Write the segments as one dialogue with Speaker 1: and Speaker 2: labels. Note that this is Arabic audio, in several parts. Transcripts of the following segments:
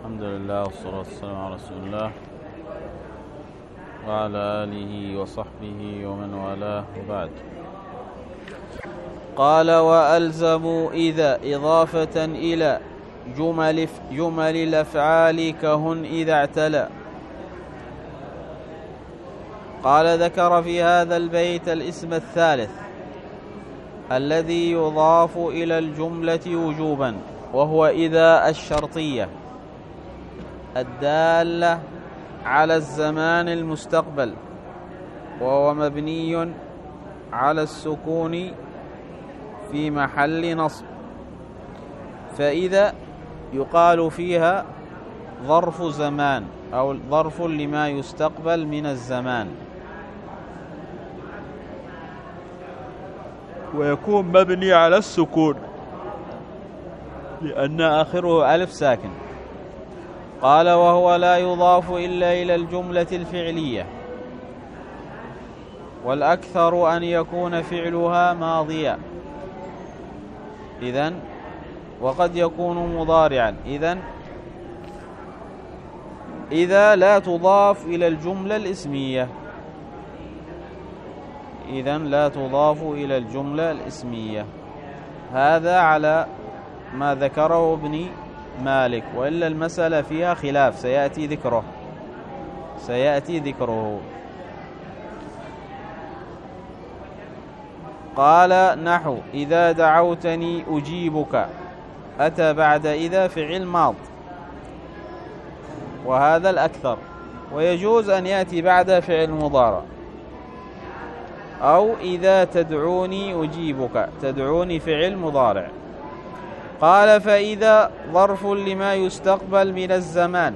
Speaker 1: الحمد لله والصلاة والسلام على رسول الله وعلى آله وصحبه ومن والاه وبعد. قال: وألزموا إذا إضافة إلى جمل الأفعال كهن إذا اعتلى. قال: ذكر في هذا البيت الاسم الثالث الذي يضاف إلى الجملة وجوبا، وهو إذا الشرطية الدالة على الزمان المستقبل، وهو مبني على السكون في محل نصب. فإذا يقال فيها ظرف زمان أو ظرف لما يستقبل من الزمان، ويكون مبني على السكون لأن آخره ألف ساكن. قال: وهو لا يضاف إلا إلى الجملة الفعلية، والأكثر أن يكون فعلها ماضيا إذن، وقد يكون مضارعا إذن. إذا لا تضاف إلى الجملة الإسمية، إذن لا تضاف إلى الجملة الإسمية. هذا على ما ذكره ابن مالك، وإلا المسألة فيها خلاف سيأتي ذكره. قال: نحو إذا دعوتني أجيبك، أتى بعد إذا فعل ماض، وهذا الأكثر، ويجوز أن يأتي بعد فعل مضارع. أو إذا تدعوني أجيبك، تدعوني فعل مضارع. قال: فإذا ظرف لما يستقبل من الزمان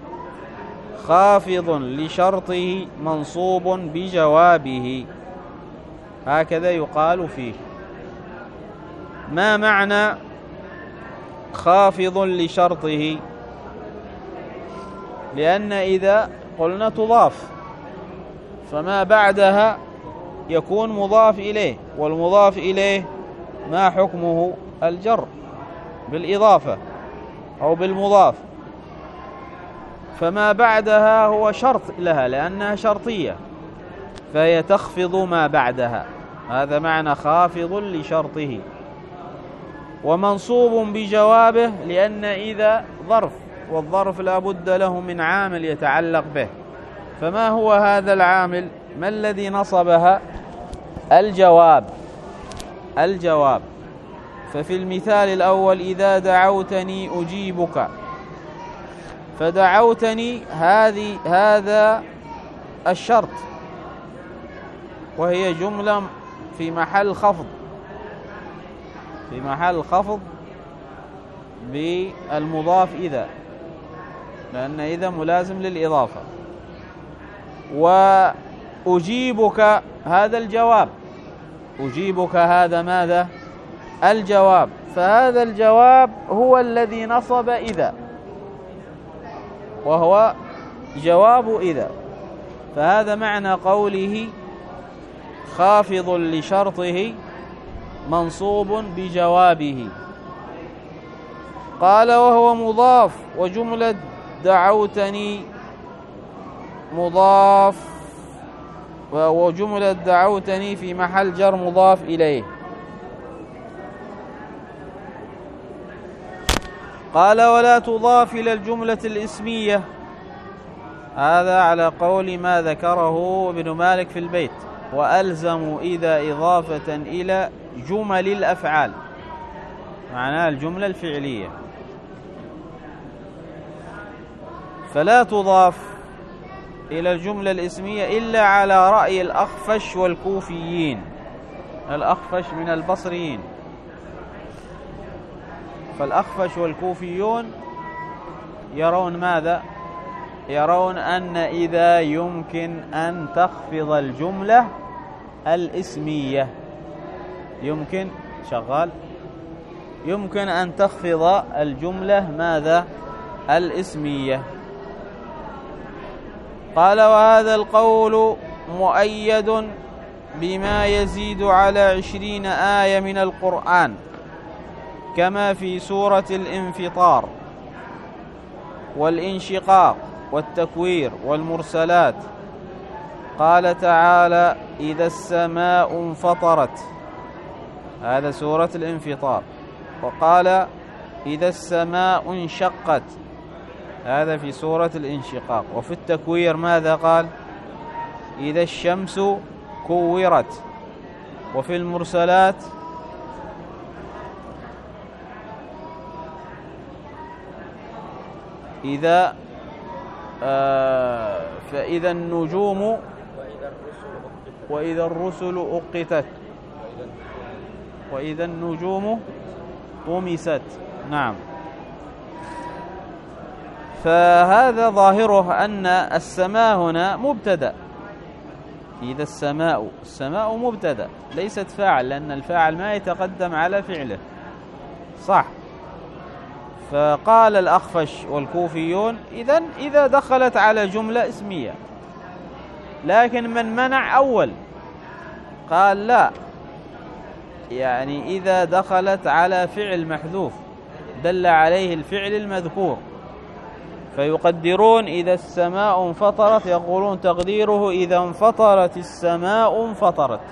Speaker 1: خافض لشرطه منصوب بجوابه. هكذا يقال فيه. ما معنى خافض لشرطه؟ لأن إذا قلنا تضاف، فما بعدها يكون مضاف إليه، والمضاف إليه ما حكمه؟ الجر بالإضافة أو بالمضاف، فما بعدها هو شرط لها لأنها شرطية، فهي تخفض ما بعدها. هذا معنى خافض لشرطه. ومنصوب بجوابه لأن إذا ظرف، والظرف لا بد له من عامل يتعلق به. فما هو هذا العامل؟ ما الذي نصبها؟ الجواب. ففي المثال الأول إذا دعوتني أجيبك، فدعوتني هذا الشرط، وهي جملة في محل خفض بالمضاف إذا، لأن إذا ملازم للإضافة. وأجيبك هذا الجواب، أجيبك هذا ماذا؟ الجواب. فهذا الجواب هو الذي نصب إذا، وهو جواب إذا. فهذا معنى قوله خافض لشرطه منصوب بجوابه. قال: وهو مضاف، وجملة دعوتني مضاف، وجملة دعوتني في محل جر مضاف إليه. قال: ولا تضاف إلى الجملة الإسمية. هذا على قول ما ذكره ابن مالك في البيت: وألزموا إذا إضافة إلى جمل الأفعال، معناها الجملة الفعلية. فلا تضاف إلى الجملة الإسمية إلا على رأي الأخفش والكوفيين. الأخفش من البصريين، فالأخفش والكوفيون يرون ماذا؟ يرون أن إذا يمكن أن تخفض الجملة الإسمية، يمكن أن تخفض الجملة ماذا؟ الإسمية. قال: وهذا القول مؤيد بما يزيد على 20 آية من القرآن، كما في سورة الانفطار. والانشقاق والتكوير والمرسلات. قال تعالى: إذا السماء انفطرت، هذا سورة الانفطار. وقال: إذا السماء انشقت، هذا في سورة الانشقاق. وفي التكوير ماذا قال؟ إذا الشمس كورت. وفي المرسلات إذا فإذا النجوم وإذا الرسل أقتت وإذا النجوم طمست. نعم. فهذا ظاهره أن السماء هنا مبتدأ. إذا السماء مبتدأ ليست فاعل، لأن الفاعل ما يتقدم على فعله، صح. فقال الأخفش والكوفيون: إذا دخلت على جملة اسمية. لكن من منع أول قال: لا، يعني إذا دخلت على فعل محذوف دل عليه الفعل المذكور، فيقدرون إذا السماء انفطرت، يقولون تقديره: إذا انفطرت السماء انفطرت،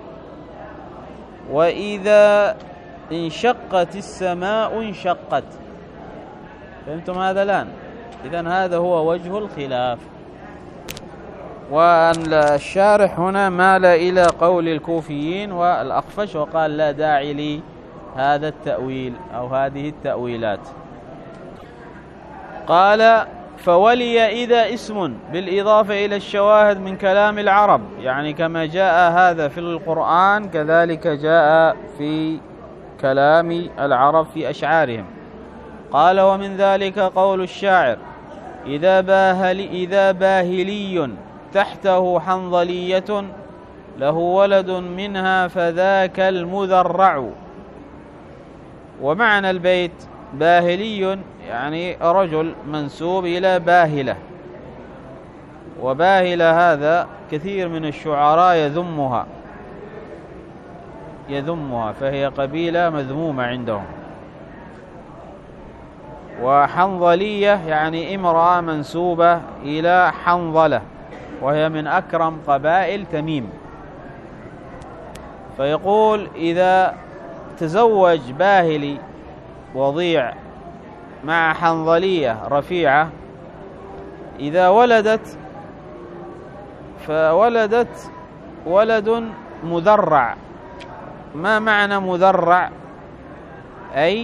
Speaker 1: وإذا انشقت السماء انشقت. فهمتم هذا الآن؟ إذن هذا هو وجه الخلاف. والشارح هنا مال إلى قول الكوفيين والأخفش وقال: لا داعي لهذا التأويل أو هذه التأويلات. قال: فولي إذا اسم بالإضافة إلى الشواهد من كلام العرب، يعني كما جاء هذا في القرآن كذلك جاء في كلام العرب في أشعارهم. قال: ومن ذلك قول الشاعر: إذا باهلي تحته حنظلية له ولد منها فذاك المذرع. ومعنى البيت: باهلي يعني رجل منسوب إلى باهلة، وباهلة هذا كثير من الشعراء يذمها، فهي قبيلة مذمومة عندهم. وحنظلية يعني امرأة منسوبة إلى حنظلة، وهي من أكرم قبائل تميم. فيقول: إذا تزوج باهلي وضيع مع حنظلية رفيعة، إذا ولدت فولدت ولد مذرع. ما معنى مذرع؟ أي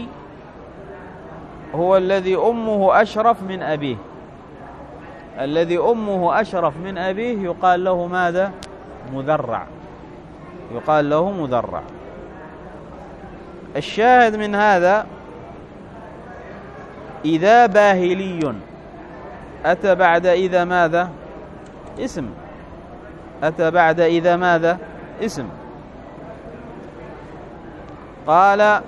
Speaker 1: هو الذي أمه أشرف من أبيه. الذي أمه أشرف من أبيه يقال له ماذا؟ مذرع، يقال له مذرع. الشاهد من هذا: إذا باهلي أتى بعد إذا ماذا؟ اسم. أتى بعد إذا ماذا؟ اسم. قال: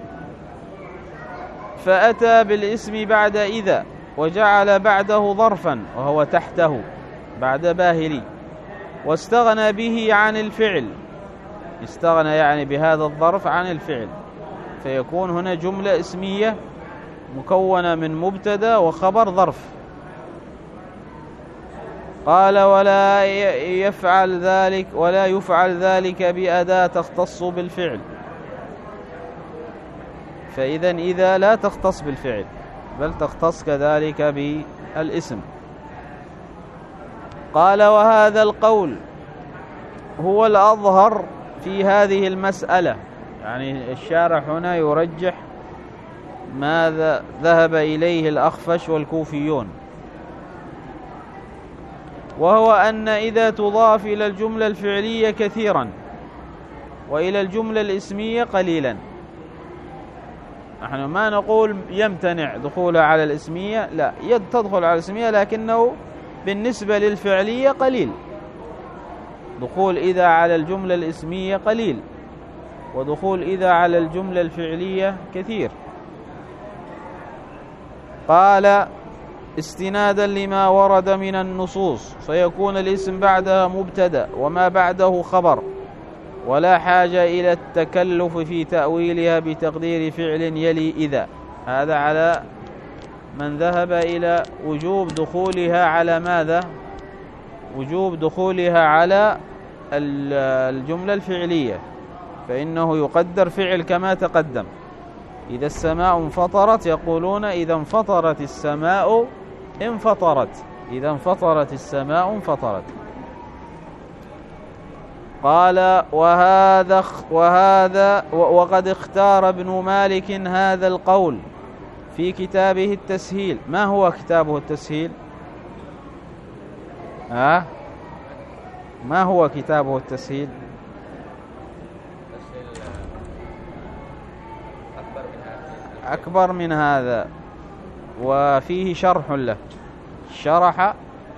Speaker 1: فأتى بالاسم بعد إذا وجعل بعده ظرفا وهو تحته بعد باهلي، واستغنى به عن الفعل. استغنى يعني بهذا الظرف عن الفعل، فيكون هنا جملة اسمية مكونة من مبتدا وخبر ظرف. قال: ولا يفعل ذلك بأداة تختص بالفعل. فإذن إذا لا تختص بالفعل بل تختص كذلك بالاسم. قال: وهذا القول هو الأظهر في هذه المسألة. يعني الشارح هنا يرجح ماذا ذهب إليه الأخفش والكوفيون، وهو أن إذا تضاف إلى الجملة الفعلية كثيرا وإلى الجملة الاسمية قليلا. نحن ما نقول يمتنع دخولها على الاسمية، لا، تدخل على الاسمية، لكنه بالنسبة للفعلية قليل. دخول إذا على الجملة الاسمية قليل، ودخول إذا على الجملة الفعلية كثير. قال: استنادا لما ورد من النصوص، فيكون الاسم بعدها مبتدأ وما بعده خبر، ولا حاجة إلى التكلف في تأويلها بتقدير فعل يلي إذا. هذا على من ذهب إلى وجوب دخولها على ماذا؟ وجوب دخولها على الجملة الفعلية، فإنه يقدر فعل كما تقدم. إذا السماء انفطرت يقولون إذا انفطرت السماء انفطرت، إذا انفطرت السماء انفطرت. قال وقد اختار ابن مالك هذا القول في كتابه التسهيل. ما هو كتابه التسهيل؟ ما هو كتابه التسهيل؟ أكبر من هذا، وفيه شرح له، شرح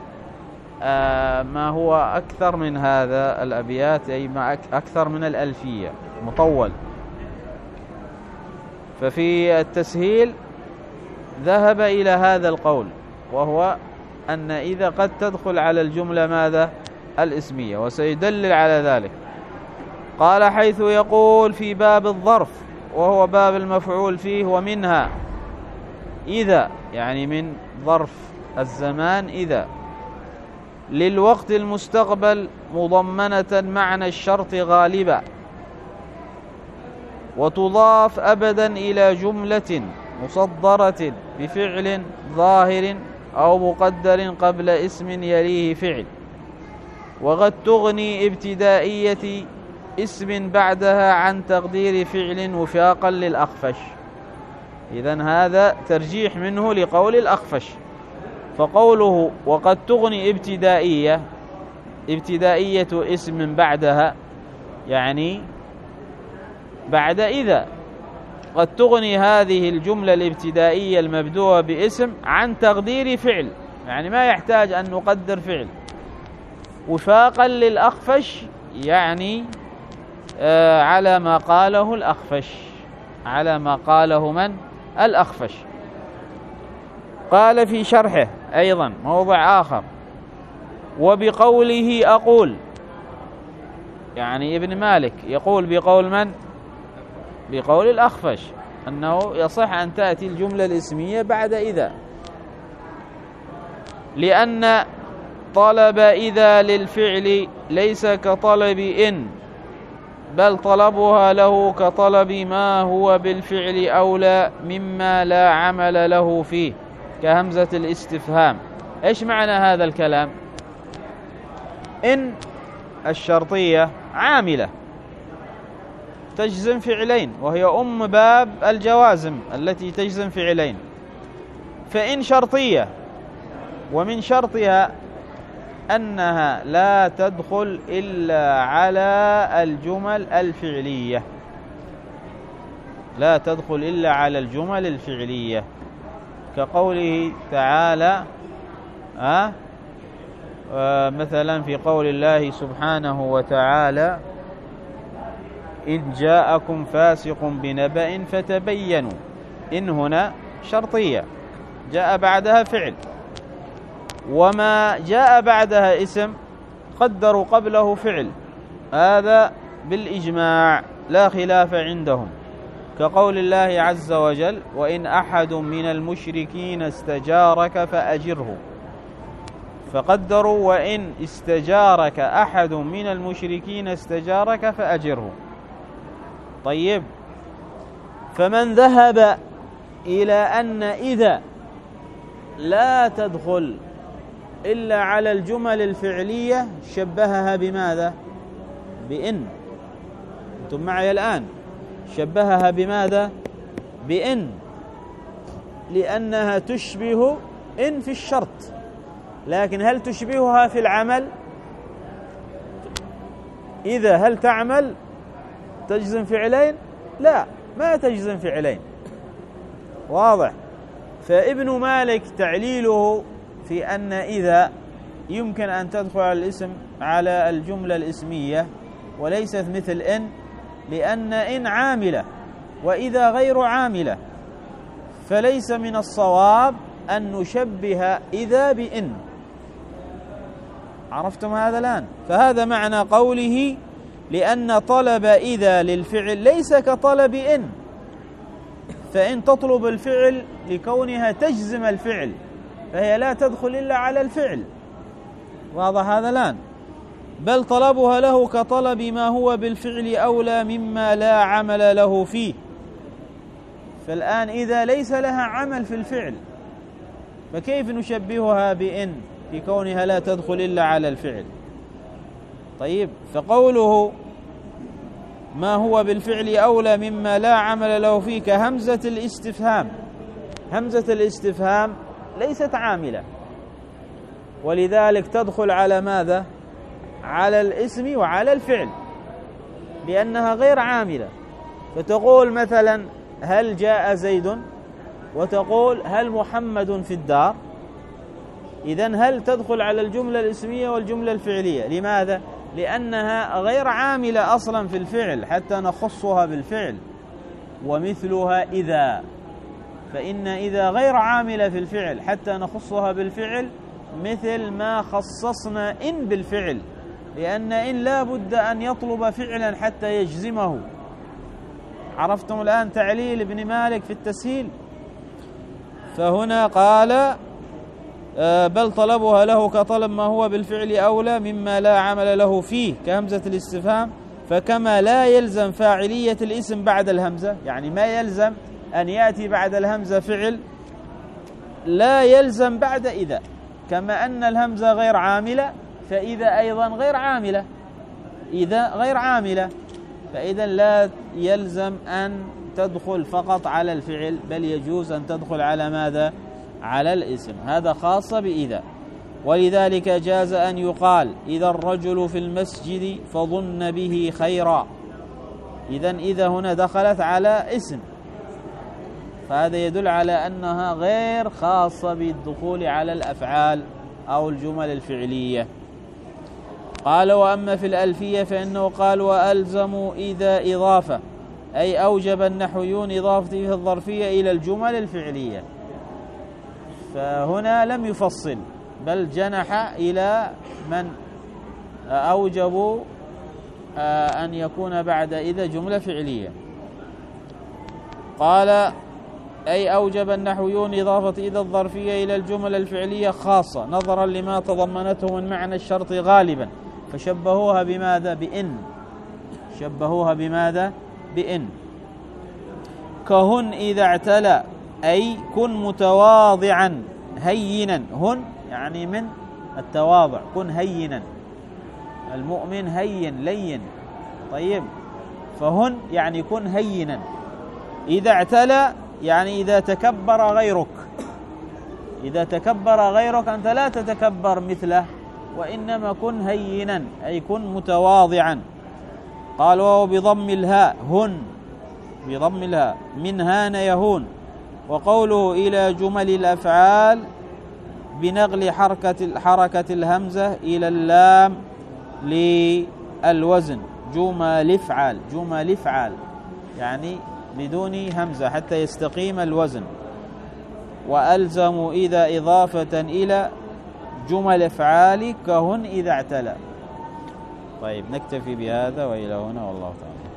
Speaker 1: ما هو أكثر من هذا الأبيات، أي ما أكثر من الألفية، مطول. ففي التسهيل ذهب إلى هذا القول، وهو أن إذا قد تدخل على الجملة ماذا؟ الاسمية، وسيدلل على ذلك. قال حيث يقول في باب الظرف، وهو باب المفعول فيه، ومنها إذا، يعني من ظرف الزمان إذا، للوقت المستقبل مضمنة معنى الشرط غالبا، وتضاف أبدا إلى جملة مصدرة بفعل ظاهر أو مقدر قبل اسم يليه فعل، وقد تغني ابتدائية اسم بعدها عن تقدير فعل وفاقا للأخفش. إذن هذا ترجيح منه لقول الأخفش. فقوله وقد تغني ابتدائية اسم بعدها، يعني بعد إذا، قد تغني هذه الجملة الابتدائية المبدوءة باسم عن تقدير فعل، يعني ما يحتاج أن نقدر فعل. وفاقا للأخفش، يعني على ما قاله الأخفش، على ما قاله من؟ الأخفش. قال في شرحه أيضا موضع آخر: وبقوله أقول، يعني ابن مالك يقول بقول من؟ بقول الأخفش، أنه يصح أن تأتي الجملة الاسمية بعد إذا، لأن طلب إذا للفعل ليس كطلب إن، بل طلبها له كطلب ما هو بالفعل أولى مما لا عمل له فيه، كهمزة الاستفهام. إيش معنى هذا الكلام؟ إن الشرطية عاملة تجزم فعلين، وهي أم باب الجوازم التي تجزم فعلين. فإن شرطية، ومن شرطها أنها لا تدخل إلا على الجمل الفعلية، لا تدخل إلا على الجمل الفعلية، كقوله تعالى مثلا في قول الله سبحانه وتعالى: إن جاءكم فاسق بنبأ فتبينوا. إن هنا شرطية جاء بعدها فعل، وما جاء بعدها اسم قدروا قبله فعل، هذا بالإجماع لا خلاف عندهم، كقول الله عز وجل: وإن أحد من المشركين استجارك فأجره، فقدروا وإن استجارك أحد من المشركين استجارك فأجره. طيب، فمن ذهب إلى أن إذا لا تدخل إلا على الجمل الفعلية شبهها بماذا؟ بإن. أنتم معي الآن؟ شبهها بماذا؟ بإن، لأنها تشبه إن في الشرط، لكن هل تشبهها في العمل؟ إذا هل تعمل تجزم فعلين؟ لا، ما تجزم فعلين. واضح؟ فابن مالك تعليله في أن إذا يمكن أن تدخل على الاسم على الجملة الاسمية وليست مثل إن، لأن إن عاملة وإذا غير عاملة، فليس من الصواب أن نشبه إذا بإن. عرفتم هذا الآن؟ فهذا معنى قوله: لأن طلب إذا للفعل ليس كطلب إن، فإن تطلب الفعل لكونها تجزم الفعل فهي لا تدخل إلا على الفعل، واضح هذا الآن؟ بل طلبها له كطلب ما هو بالفعل أولى مما لا عمل له فيه. فالآن إذا ليس لها عمل في الفعل فكيف نشبهها بإن في كونها لا تدخل إلا على الفعل؟ طيب، فقوله ما هو بالفعل أولى مما لا عمل له فيه كهمزة الاستفهام. همزة الاستفهام ليست عاملة، ولذلك تدخل على ماذا؟ على الاسم وعلى الفعل لأنها غير عاملة. فتقول مثلا هل جاء زيد، وتقول هل محمد في الدار. إذن هل تدخل على الجملة الاسمية والجملة الفعلية. لماذا؟ لأنها غير عاملة أصلا في الفعل حتى نخصها بالفعل. ومثلها إذا، فإن إذا غير عاملة في الفعل حتى نخصها بالفعل، مثل ما خصصنا إن بالفعل، لأن إن لا بد أن يطلب فعلا حتى يجزمه. عرفتم الآن تعليل ابن مالك في التسهيل؟ فهنا قال بل طلبها له كطلب ما هو بالفعل أولى مما لا عمل له فيه كهمزة الاستفهام. فكما لا يلزم فاعلية الاسم بعد الهمزة، يعني ما يلزم أن يأتي بعد الهمزة فعل، لا يلزم بعد إذا. كما أن الهمزة غير عاملة فإذا أيضا غير عاملة، إذا غير عاملة، فإذا لا يلزم أن تدخل فقط على الفعل، بل يجوز أن تدخل على ماذا؟ على الاسم. هذا خاصة بإذا. ولذلك جاز أن يقال إذا الرجل في المسجد فظن به خيرا. إذن إذا هنا دخلت على اسم، فهذا يدل على أنها غير خاصة بالدخول على الأفعال أو الجمل الفعلية. قال وأما في الألفية فإنه قال وألزموا إذا إضافة، أي أوجب النحويون إضافة في الظرفية إلى الجمل الفعلية. فهنا لم يفصل بل جنح إلى من أوجبوا أن يكون بعد إذا جملة فعلية. قال أي أوجب النحويون إضافة إذا الظرفية إلى الجمل الفعلية خاصة نظرا لما تضمنته من معنى الشرط غالبا، فشبهوها بماذا؟ بإن. شبهوها بماذا؟ بإن. كهن إذا اعتلى، أي كن متواضعا هينا. هن يعني من التواضع، كن هينا. المؤمن هين لين. طيب، فهن يعني كن هينا. إذا اعتلى يعني إذا تكبر غيرك. إذا تكبر غيرك أنت لا تتكبر مثله، وإنما كن هينا أي كن متواضعا. قال وهو بضم الهاء هن، بضم الهاء من هان يهون. وقوله إلى جمل الأفعال بنقل حركة الهمزة إلى اللام للوزن جمل افعال. جمل افعال يعني بدون همزة حتى يستقيم الوزن. وألزموا إذا إضافة إلى جمل افعال كهن إذا اعتلى. طيب، نكتفي بهذا وإلى هنا والله تعالى.